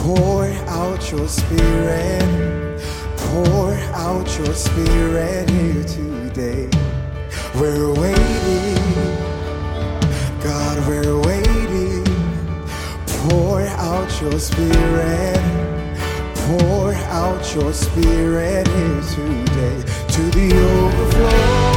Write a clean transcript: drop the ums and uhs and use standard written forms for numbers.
Pour out your spirit, pour out your spirit here today. We're waiting, God, we're waiting. Pour out your spirit, pour out your spirit here today, to the overflow.